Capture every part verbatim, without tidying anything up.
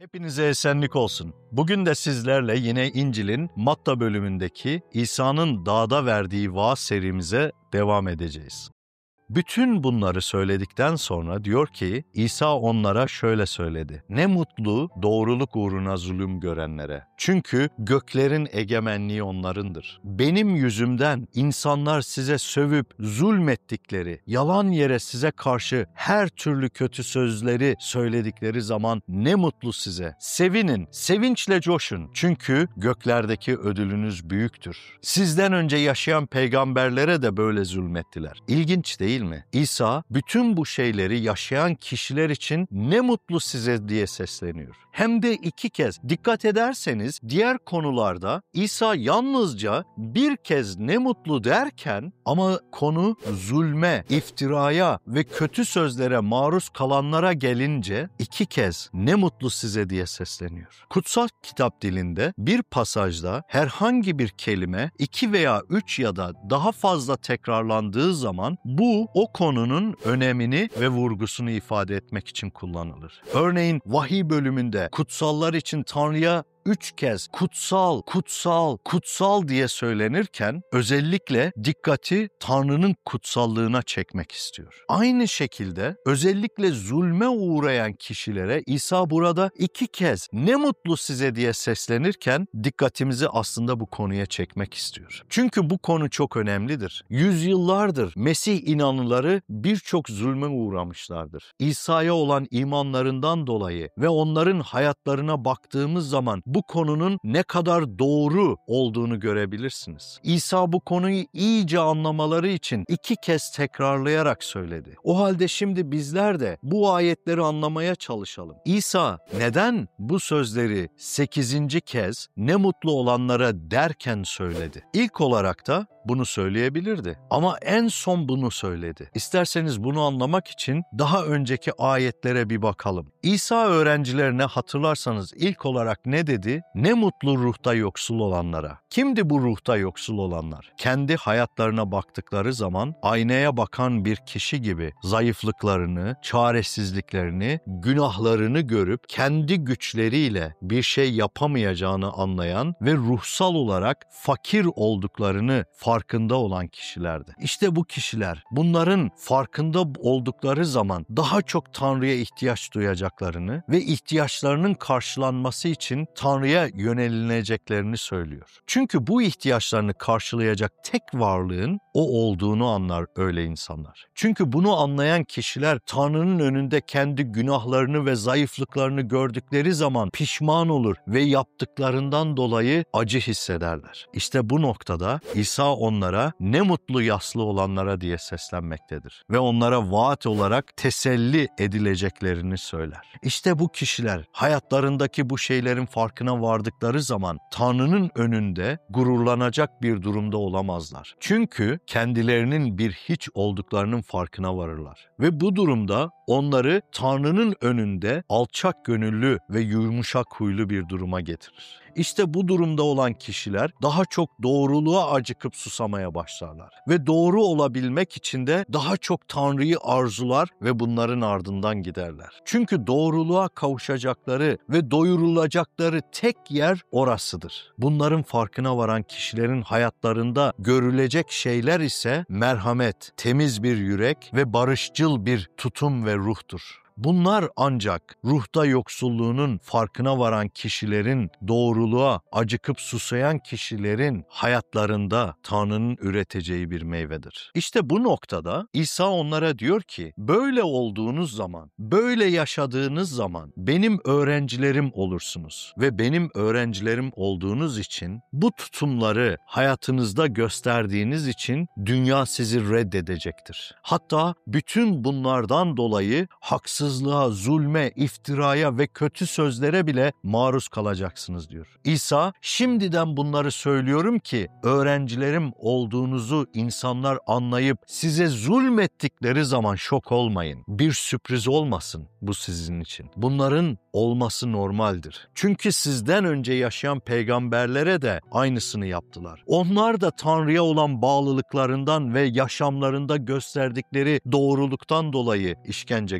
Hepinize esenlik olsun. Bugün de sizlerle yine İncil'in Matta bölümündeki İsa'nın dağda verdiği vaaz serimize devam edeceğiz. Bütün bunları söyledikten sonra diyor ki İsa onlara şöyle söyledi. Ne mutlu doğruluk uğruna zulüm görenlere. Çünkü göklerin egemenliği onlarındır. Benim yüzümden insanlar size sövüp zulmettikleri, yalan yere size karşı her türlü kötü sözleri söyledikleri zaman ne mutlu size. Sevinin, sevinçle coşun. Çünkü göklerdeki ödülünüz büyüktür. Sizden önce yaşayan peygamberlere de böyle zulmettiler. İlginç değil mi? İsa bütün bu şeyleri yaşayan kişiler için ne mutlu size diye sesleniyor. Hem de iki kez. Dikkat ederseniz diğer konularda İsa yalnızca bir kez ne mutlu derken ama konu zulme, iftiraya ve kötü sözlere maruz kalanlara gelince iki kez ne mutlu size diye sesleniyor. Kutsal kitap dilinde bir pasajda herhangi bir kelime iki veya üç ya da daha fazla tekrarlandığı zaman bu o konunun önemini ve vurgusunu ifade etmek için kullanılır. Örneğin vahiy bölümünde kutsallar için Tanrı'ya üç kez kutsal, kutsal, kutsal diye söylenirken özellikle dikkati Tanrı'nın kutsallığına çekmek istiyor. Aynı şekilde özellikle zulme uğrayan kişilere İsa burada iki kez ne mutlu size diye seslenirken dikkatimizi aslında bu konuya çekmek istiyor. Çünkü bu konu çok önemlidir. Yüzyıllardır Mesih inanlıları birçok zulme uğramışlardır. İsa'ya olan imanlarından dolayı ve onların hayatlarına baktığımız zaman bu konunun ne kadar doğru olduğunu görebilirsiniz. İsa bu konuyu iyice anlamaları için iki kez tekrarlayarak söyledi. O halde şimdi bizler de bu ayetleri anlamaya çalışalım. İsa neden bu sözleri sekizinci kez ne mutlu olanlara derken söyledi? İlk olarak da bunu söyleyebilirdi. Ama en son bunu söyledi. İsterseniz bunu anlamak için daha önceki ayetlere bir bakalım. İsa öğrencilerine hatırlarsanız ilk olarak ne dedi? Ne mutlu ruhta yoksul olanlara. Kimdi bu ruhta yoksul olanlar? Kendi hayatlarına baktıkları zaman aynaya bakan bir kişi gibi zayıflıklarını, çaresizliklerini, günahlarını görüp kendi güçleriyle bir şey yapamayacağını anlayan ve ruhsal olarak fakir olduklarını farkında olan kişilerdi. İşte bu kişiler bunların farkında oldukları zaman daha çok Tanrı'ya ihtiyaç duyacaklarını ve ihtiyaçlarının karşılanması için Tanrı'ya yönelineceklerini söylüyor. Çünkü bu ihtiyaçlarını karşılayacak tek varlığın o olduğunu anlar öyle insanlar. Çünkü bunu anlayan kişiler Tanrı'nın önünde kendi günahlarını ve zayıflıklarını gördükleri zaman pişman olur ve yaptıklarından dolayı acı hissederler. İşte bu noktada İsa onlara ne mutlu yaslı olanlara diye seslenmektedir ve onlara vaat olarak teselli edileceklerini söyler. İşte bu kişiler hayatlarındaki bu şeylerin farkına vardıkları zaman Tanrı'nın önünde gururlanacak bir durumda olamazlar. Çünkü kendilerinin bir hiç olduklarının farkına varırlar. Ve bu durumda onları Tanrı'nın önünde alçak gönüllü ve yumuşak huylu bir duruma getirir. İşte bu durumda olan kişiler daha çok doğruluğa acıkıp susamaya başlarlar. Ve doğru olabilmek için de daha çok Tanrı'yı arzular ve bunların ardından giderler. Çünkü doğruluğa kavuşacakları ve doyurulacakları tek yer orasıdır. Bunların farkına varan kişilerin hayatlarında görülecek şeyler ise merhamet, temiz bir yürek ve barışçıl bir tutum ve ruhtur. Bunlar ancak ruhta yoksulluğunun farkına varan kişilerin, doğruluğa acıkıp susayan kişilerin hayatlarında Tanrı'nın üreteceği bir meyvedir. İşte bu noktada İsa onlara diyor ki, böyle olduğunuz zaman, böyle yaşadığınız zaman benim öğrencilerim olursunuz ve benim öğrencilerim olduğunuz için bu tutumları hayatınızda gösterdiğiniz için dünya sizi reddedecektir. Hatta bütün bunlardan dolayı haksız zulme, iftiraya ve kötü sözlere bile maruz kalacaksınız diyor. İsa, şimdiden bunları söylüyorum ki öğrencilerim olduğunuzu insanlar anlayıp size zulmettikleri zaman şok olmayın. Bir sürpriz olmasın bu sizin için. Bunların olması normaldir. Çünkü sizden önce yaşayan peygamberlere de aynısını yaptılar. Onlar da Tanrı'ya olan bağlılıklarından ve yaşamlarında gösterdikleri doğruluktan dolayı işkence gördüler.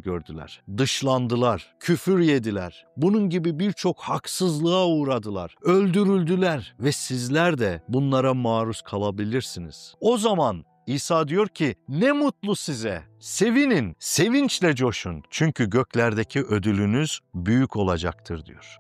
çektiler, dışlandılar, küfür yediler. Bunun gibi birçok haksızlığa uğradılar, öldürüldüler ve sizler de bunlara maruz kalabilirsiniz. O zaman İsa diyor ki ne mutlu size, sevinin, sevinçle coşun çünkü göklerdeki ödülünüz büyük olacaktır diyor.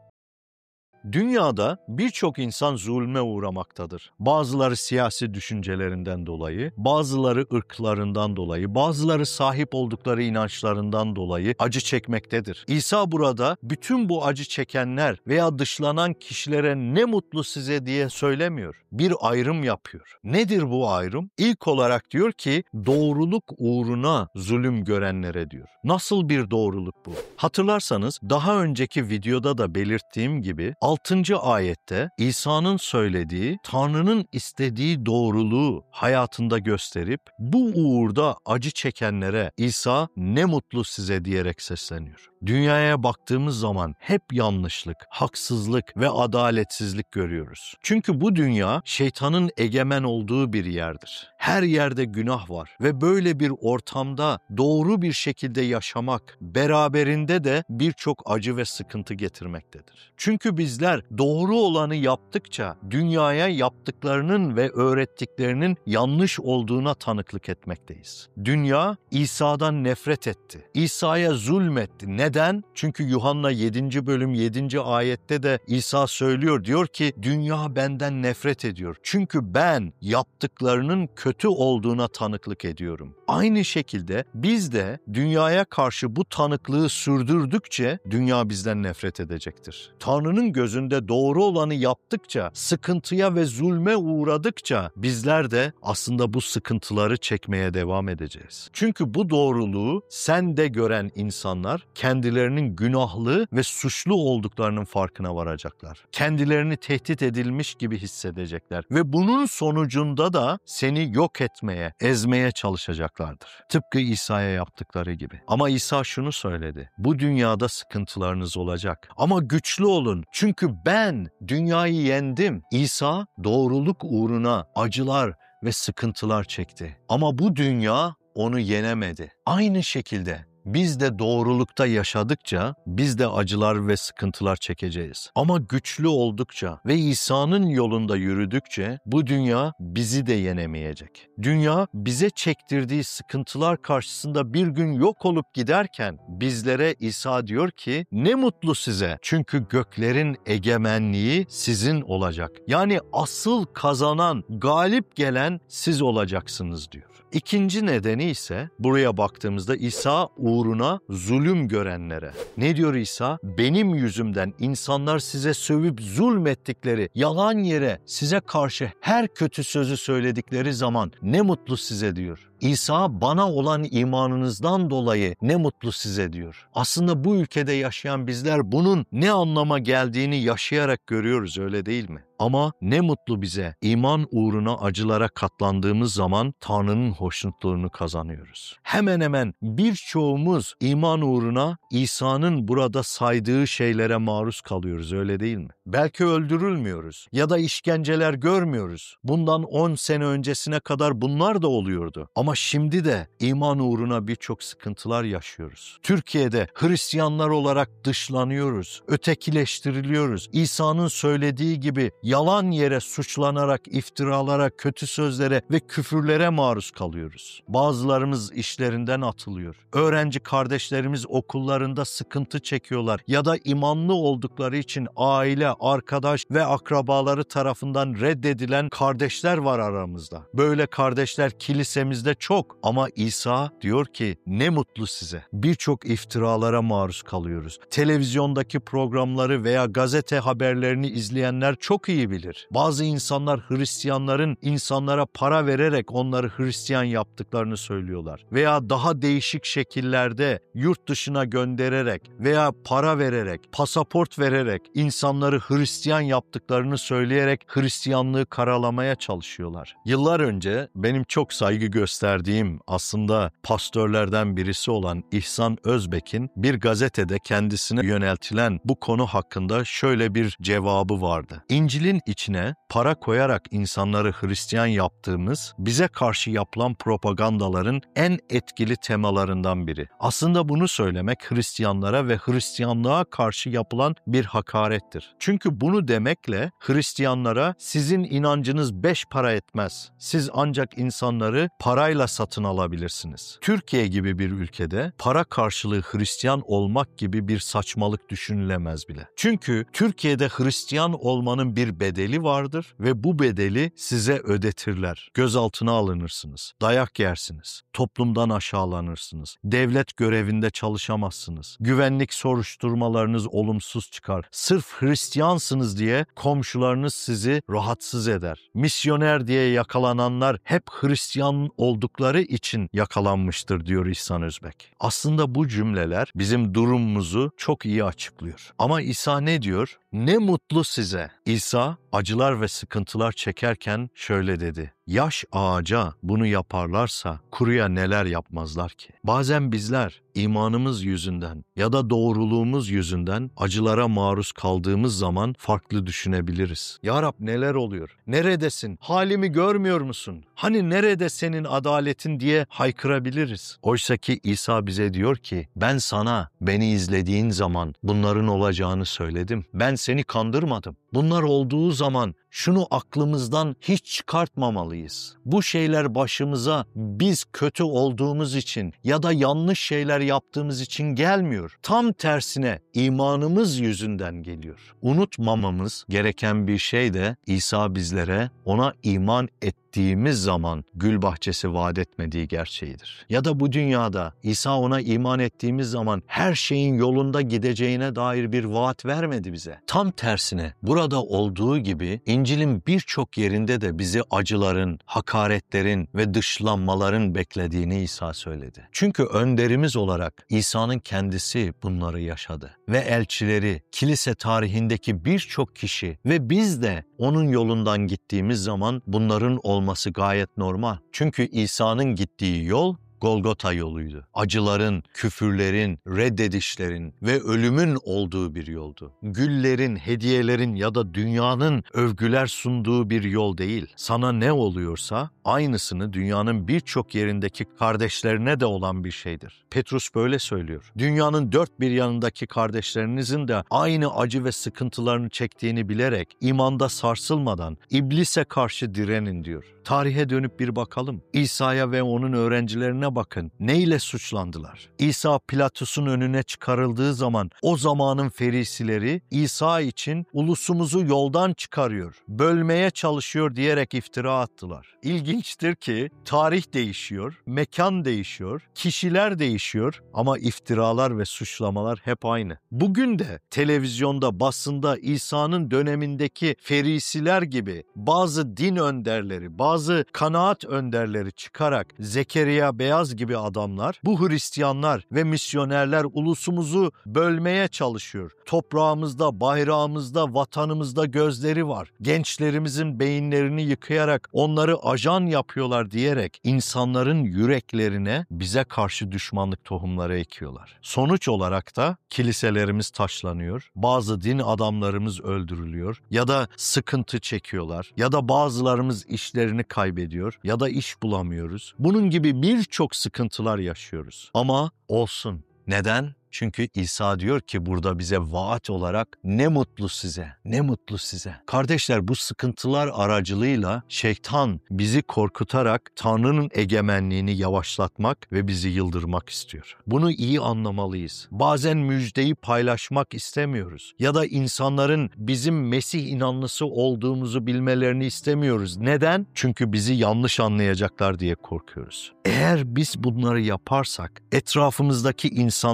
Dünyada birçok insan zulme uğramaktadır. Bazıları siyasi düşüncelerinden dolayı, bazıları ırklarından dolayı, bazıları sahip oldukları inançlarından dolayı acı çekmektedir. İsa burada bütün bu acı çekenler veya dışlanan kişilere ne mutlu size diye söylemiyor. Bir ayrım yapıyor. Nedir bu ayrım? İlk olarak diyor ki doğruluk uğruna zulüm görenlere diyor. Nasıl bir doğruluk bu? Hatırlarsanız daha önceki videoda da belirttiğim gibi altıncı ayette İsa'nın söylediği, Tanrı'nın istediği doğruluğu hayatında gösterip bu uğurda acı çekenlere İsa ne mutlu size diyerek sesleniyor. Dünyaya baktığımız zaman hep yanlışlık, haksızlık ve adaletsizlik görüyoruz. Çünkü bu dünya şeytanın egemen olduğu bir yerdir. Her yerde günah var ve böyle bir ortamda doğru bir şekilde yaşamak beraberinde de birçok acı ve sıkıntı getirmektedir. Çünkü bizler doğru olanı yaptıkça dünyaya yaptıklarının ve öğrettiklerinin yanlış olduğuna tanıklık etmekteyiz. Dünya İsa'dan nefret etti. İsa'ya zulmetti. Neden? Çünkü Yuhanna yedinci bölüm yedinci ayette de İsa söylüyor, diyor ki dünya benden nefret ediyor. Çünkü ben yaptıklarının kötü olduğuna tanıklık ediyorum. Aynı şekilde biz de dünyaya karşı bu tanıklığı sürdürdükçe dünya bizden nefret edecektir. Tanrı'nın gözünde doğru olanı yaptıkça, sıkıntıya ve zulme uğradıkça bizler de aslında bu sıkıntıları çekmeye devam edeceğiz. Çünkü bu doğruluğu sende gören insanlar kendilerinin günahlı ve suçlu olduklarının farkına varacaklar. Kendilerini tehdit edilmiş gibi hissedecekler ve bunun sonucunda da seni yok etmeye, ezmeye çalışacaklardır. Tıpkı İsa'ya yaptıkları gibi. Ama İsa şunu söyledi. Bu dünyada sıkıntılarınız olacak. Ama güçlü olun. Çünkü ben dünyayı yendim. İsa doğruluk uğruna acılar ve sıkıntılar çekti. Ama bu dünya onu yenemedi. Aynı şekilde biz de doğrulukta yaşadıkça biz de acılar ve sıkıntılar çekeceğiz. Ama güçlü oldukça ve İsa'nın yolunda yürüdükçe bu dünya bizi de yenemeyecek. Dünya bize çektirdiği sıkıntılar karşısında bir gün yok olup giderken bizlere İsa diyor ki ne mutlu size çünkü göklerin egemenliği sizin olacak. Yani asıl kazanan, galip gelen siz olacaksınız diyor. İkinci nedeni ise buraya baktığımızda İsa uğruna zulüm görenlere. Ne diyor İsa? Benim yüzümden insanlar size sövüp zulmettikleri, yalan yere size karşı her kötü sözü söyledikleri zaman ne mutlu size diyor. İsa bana olan imanınızdan dolayı ne mutlu size diyor. Aslında bu ülkede yaşayan bizler bunun ne anlama geldiğini yaşayarak görüyoruz, öyle değil mi? Ama ne mutlu bize iman uğruna acılara katlandığımız zaman Tanrı'nın hoşnutluğunu kazanıyoruz. Hemen hemen birçoğumuz iman uğruna İsa'nın burada saydığı şeylere maruz kalıyoruz, öyle değil mi? Belki öldürülmüyoruz ya da işkenceler görmüyoruz. Bundan on sene öncesine kadar bunlar da oluyordu. Ama şimdi de iman uğruna birçok sıkıntılar yaşıyoruz. Türkiye'de Hristiyanlar olarak dışlanıyoruz, ötekileştiriliyoruz. İsa'nın söylediği gibi yalan yere suçlanarak iftiralara, kötü sözlere ve küfürlere maruz kalıyoruz. Bazılarımız işlerinden atılıyor. Öğrenci kardeşlerimiz okullarında sıkıntı çekiyorlar ya da imanlı oldukları için aile, arkadaş ve akrabaları tarafından reddedilen kardeşler var aramızda. Böyle kardeşler kilisemizde çok ama İsa diyor ki ne mutlu size. Birçok iftiralara maruz kalıyoruz. Televizyondaki programları veya gazete haberlerini izleyenler çok iyi bilir. Bazı insanlar Hristiyanların insanlara para vererek onları Hristiyan yaptıklarını söylüyorlar. Veya daha değişik şekillerde yurt dışına göndererek veya para vererek, pasaport vererek insanları Hristiyan yaptıklarını söyleyerek Hristiyanlığı karalamaya çalışıyorlar. Yıllar önce benim çok saygı gösterdiğim verdiğim aslında pastörlerden birisi olan İhsan Özbek'in bir gazetede kendisine yöneltilen bu konu hakkında şöyle bir cevabı vardı. İncil'in içine para koyarak insanları Hristiyan yaptığımız, bize karşı yapılan propagandaların en etkili temalarından biri. Aslında bunu söylemek Hristiyanlara ve Hristiyanlığa karşı yapılan bir hakarettir. Çünkü bunu demekle Hristiyanlara sizin inancınız beş para etmez. Siz ancak insanları parayla satın alabilirsiniz. Türkiye gibi bir ülkede para karşılığı Hristiyan olmak gibi bir saçmalık düşünülemez bile. Çünkü Türkiye'de Hristiyan olmanın bir bedeli vardır ve bu bedeli size ödetirler. Gözaltına alınırsınız, dayak yersiniz, toplumdan aşağılanırsınız, devlet görevinde çalışamazsınız, güvenlik soruşturmalarınız olumsuz çıkar. Sırf Hristiyansınız diye komşularınız sizi rahatsız eder. Misyoner diye yakalananlar hep Hristiyan oldukları için yakalanmıştır diyor İhsan Özbek. Aslında bu cümleler bizim durumumuzu çok iyi açıklıyor. Ama İsa ne diyor? Ne mutlu size. İsa acılar ve sıkıntılar çekerken şöyle dedi. Yaş ağaca bunu yaparlarsa kuruya neler yapmazlar ki? Bazen bizler imanımız yüzünden ya da doğruluğumuz yüzünden acılara maruz kaldığımız zaman farklı düşünebiliriz. Ya Rab neler oluyor? Neredesin? Halimi görmüyor musun? Hani nerede senin adaletin diye haykırabiliriz. Oysa ki İsa bize diyor ki ben sana beni izlediğin zaman bunların olacağını söyledim. Ben seni kandırmadım. Bunlar olduğu zaman şunu aklımızdan hiç çıkartmamalıyız. Bu şeyler başımıza biz kötü olduğumuz için ya da yanlış şeyler yaptığımız için gelmiyor. Tam tersine imanımız yüzünden geliyor. Unutmamamız gereken bir şey de İsa bizlere ona iman ettiğimiz zaman gül bahçesi vaat etmediği gerçeğidir. Ya da bu dünyada İsa ona iman ettiğimiz zaman her şeyin yolunda gideceğine dair bir vaat vermedi bize. Tam tersine burada olduğu gibi İncil'in birçok yerinde de bizi acıların, hakaretlerin ve dışlanmaların beklediğini İsa söyledi. Çünkü önderimiz olarak İsa'nın kendisi bunları yaşadı. Ve elçileri, kilise tarihindeki birçok kişi ve biz de onun yolundan gittiğimiz zaman bunların olması gayet normal. Çünkü İsa'nın gittiği yol Golgota yoluydu. Acıların, küfürlerin, reddedişlerin ve ölümün olduğu bir yoldu. Güllerin, hediyelerin ya da dünyanın övgüler sunduğu bir yol değil. Sana ne oluyorsa aynısını dünyanın birçok yerindeki kardeşlerine de olan bir şeydir. Petrus böyle söylüyor. Dünyanın dört bir yanındaki kardeşlerinizin de aynı acı ve sıkıntılarını çektiğini bilerek imanda sarsılmadan iblise karşı direnin diyor. Tarihe dönüp bir bakalım. İsa'ya ve onun öğrencilerine bakın. Neyle suçlandılar? İsa Pilatus'un önüne çıkarıldığı zaman o zamanın ferisileri İsa için ulusumuzu yoldan çıkarıyor, bölmeye çalışıyor diyerek iftira attılar. İlginçtir ki tarih değişiyor, mekan değişiyor, kişiler değişiyor ama iftiralar ve suçlamalar hep aynı. Bugün de televizyonda, basında İsa'nın dönemindeki ferisiler gibi bazı din önderleri, bazı kanaat önderleri çıkarak Zekeriya Beyaz gibi adamlar, bu Hristiyanlar ve misyonerler ulusumuzu bölmeye çalışıyor. Toprağımızda, bayrağımızda, vatanımızda gözleri var. Gençlerimizin beyinlerini yıkayarak onları ajan yapıyorlar diyerek insanların yüreklerine bize karşı düşmanlık tohumları ekiyorlar. Sonuç olarak da kiliselerimiz taşlanıyor, bazı din adamlarımız öldürülüyor ya da sıkıntı çekiyorlar ya da bazılarımız işlerini kaybediyor ya da iş bulamıyoruz. Bunun gibi birçok sıkıntılar yaşıyoruz. Ama olsun. Neden? Çünkü İsa diyor ki burada bize vaat olarak ne mutlu size, ne mutlu size. Kardeşler bu sıkıntılar aracılığıyla şeytan bizi korkutarak Tanrı'nın egemenliğini yavaşlatmak ve bizi yıldırmak istiyor. Bunu iyi anlamalıyız. Bazen müjdeyi paylaşmak istemiyoruz ya da insanların bizim Mesih inanlısı olduğumuzu bilmelerini istemiyoruz. Neden? Çünkü bizi yanlış anlayacaklar diye korkuyoruz. Eğer biz bunları yaparsak etrafımızdaki insanlar bu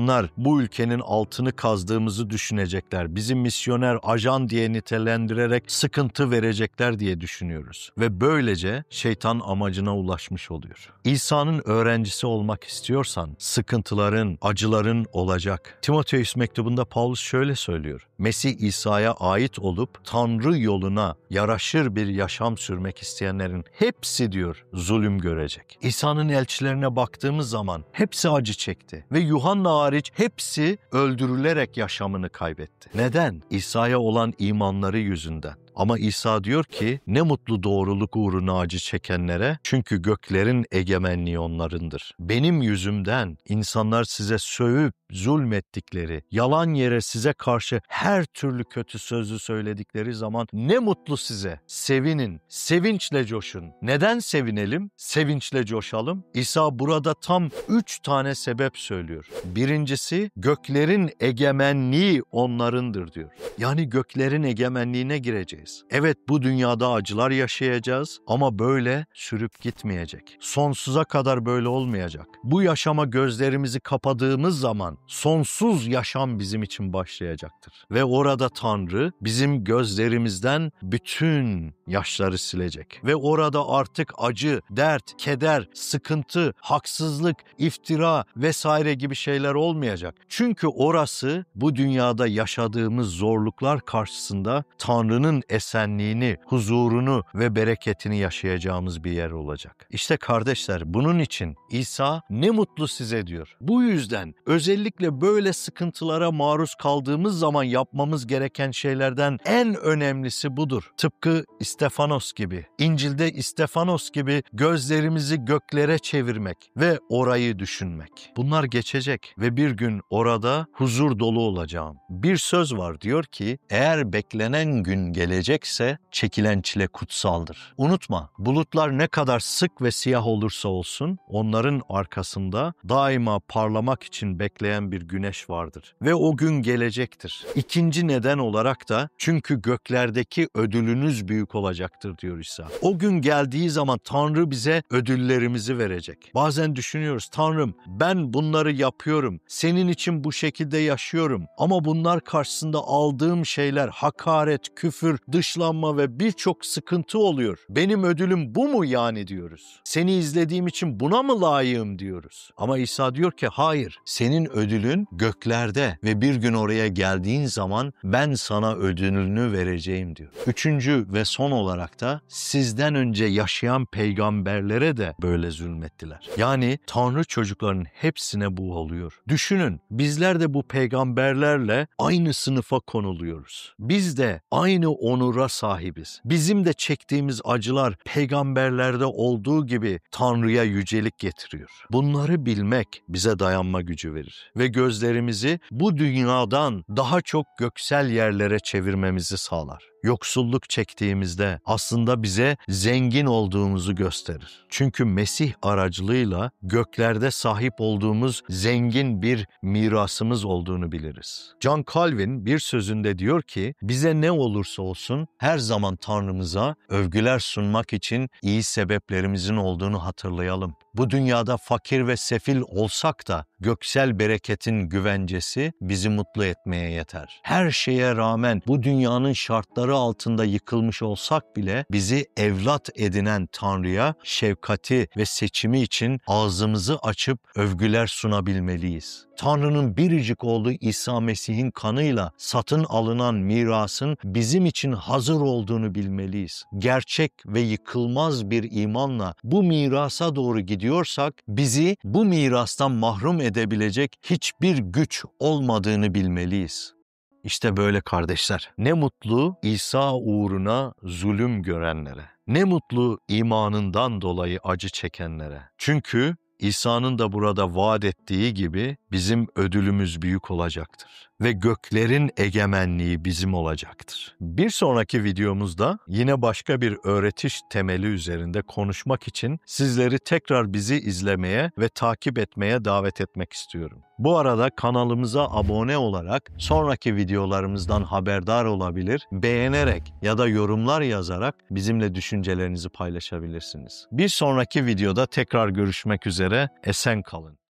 bu ülkenin altını kazdığımızı düşünecekler. Bizi misyoner, ajan diye nitelendirerek sıkıntı verecekler diye düşünüyoruz. Ve böylece şeytan amacına ulaşmış oluyor. İsa'nın öğrencisi olmak istiyorsan sıkıntıların, acıların olacak. Timoteus mektubunda Paulus şöyle söylüyor. Mesih İsa'ya ait olup Tanrı yoluna yaraşır bir yaşam sürmek isteyenlerin hepsi diyor zulüm görecek. İsa'nın elçilerine baktığımız zaman hepsi acı çekti ve Yuhanna hariç hepsi öldürülerek yaşamını kaybetti. Neden? İsa'ya olan imanları yüzünden. Ama İsa diyor ki ne mutlu doğruluk uğruna acı çekenlere çünkü göklerin egemenliği onlarındır. Benim yüzümden insanlar size sövüp zulmettikleri, yalan yere size karşı her türlü kötü sözü söyledikleri zaman ne mutlu size. Sevinin, sevinçle coşun. Neden sevinelim? Sevinçle coşalım. İsa burada tam üç tane sebep söylüyor. Birincisi göklerin egemenliği onlarındır diyor. Yani göklerin egemenliğine gireceğiz. Evet bu dünyada acılar yaşayacağız ama böyle sürüp gitmeyecek. Sonsuza kadar böyle olmayacak. Bu yaşama gözlerimizi kapadığımız zaman sonsuz yaşam bizim için başlayacaktır. Ve orada Tanrı bizim gözlerimizden bütün yaşları silecek. Ve orada artık acı, dert, keder, sıkıntı, haksızlık, iftira vesaire gibi şeyler olmayacak. Çünkü orası bu dünyada yaşadığımız zorluklar karşısında Tanrı'nın esenliğini, huzurunu ve bereketini yaşayacağımız bir yer olacak. İşte kardeşler bunun için İsa ne mutlu size diyor. Bu yüzden özellikle böyle sıkıntılara maruz kaldığımız zaman yapmamız gereken şeylerden en önemlisi budur. Tıpkı İstefanos gibi, İncil'de İstefanos gibi gözlerimizi göklere çevirmek ve orayı düşünmek. Bunlar geçecek ve bir gün orada huzur dolu olacağım. Bir söz var diyor ki eğer beklenen gün gelecekse çekilen çile kutsaldır. Unutma bulutlar ne kadar sık ve siyah olursa olsun onların arkasında daima parlamak için bekleyen bir güneş vardır. Ve o gün gelecektir. İkinci neden olarak da çünkü göklerdeki ödülünüz büyük olacaktır diyor İsa. O gün geldiği zaman Tanrı bize ödüllerimizi verecek. Bazen düşünüyoruz Tanrım ben bunları yapıyorum. Senin için bu şekilde yaşıyorum. Ama bunlar karşısında aldığım şeyler hakaret, küfür, dışlanma ve birçok sıkıntı oluyor. Benim ödülüm bu mu yani diyoruz. Seni izlediğim için buna mı layığım diyoruz. Ama İsa diyor ki hayır. Senin ödülün göklerde ve bir gün oraya geldiğin zaman ben sana ödülünü vereceğim diyor. Üçüncü ve son olarak da sizden önce yaşayan peygamberlere de böyle zulmettiler. Yani Tanrı çocukların hepsine bu oluyor. Düşünün bizler de bu peygamberlerle aynı sınıfa konuluyoruz. Biz de aynı onura sahibiz. Bizim de çektiğimiz acılar peygamberlerde olduğu gibi Tanrı'ya yücelik getiriyor. Bunları bilmek bize dayanma gücü verir ve gözlerimizi bu dünyadan daha çok göksel yerlere çevirmemizi sağlar. Yoksulluk çektiğimizde aslında bize zengin olduğumuzu gösterir. Çünkü Mesih aracılığıyla göklerde sahip olduğumuz zengin bir mirasımız olduğunu biliriz. John Calvin bir sözünde diyor ki, bize ne olursa olsun her zaman Tanrımıza övgüler sunmak için iyi sebeplerimizin olduğunu hatırlayalım. Bu dünyada fakir ve sefil olsak da göksel bereketin güvencesi bizi mutlu etmeye yeter. Her şeye rağmen bu dünyanın şartları altında yıkılmış olsak bile bizi evlat edinen Tanrı'ya şefkati ve seçimi için ağzımızı açıp övgüler sunabilmeliyiz. Tanrı'nın biricik oğlu İsa Mesih'in kanıyla satın alınan mirasın bizim için hazır olduğunu bilmeliyiz. Gerçek ve yıkılmaz bir imanla bu mirasa doğru gidiyorsak bizi bu mirastan mahrum edebilecek hiçbir güç olmadığını bilmeliyiz. İşte böyle kardeşler. Ne mutlu İsa uğruna zulüm görenlere. Ne mutlu imanından dolayı acı çekenlere. Çünkü İsa'nın da burada vaat ettiği gibi bizim ödülümüz büyük olacaktır. Ve göklerin egemenliği bizim olacaktır. Bir sonraki videomuzda yine başka bir öğretiş temeli üzerinde konuşmak için sizleri tekrar bizi izlemeye ve takip etmeye davet etmek istiyorum. Bu arada kanalımıza abone olarak sonraki videolarımızdan haberdar olabilir, beğenerek ya da yorumlar yazarak bizimle düşüncelerinizi paylaşabilirsiniz. Bir sonraki videoda tekrar görüşmek üzere, esen kalın.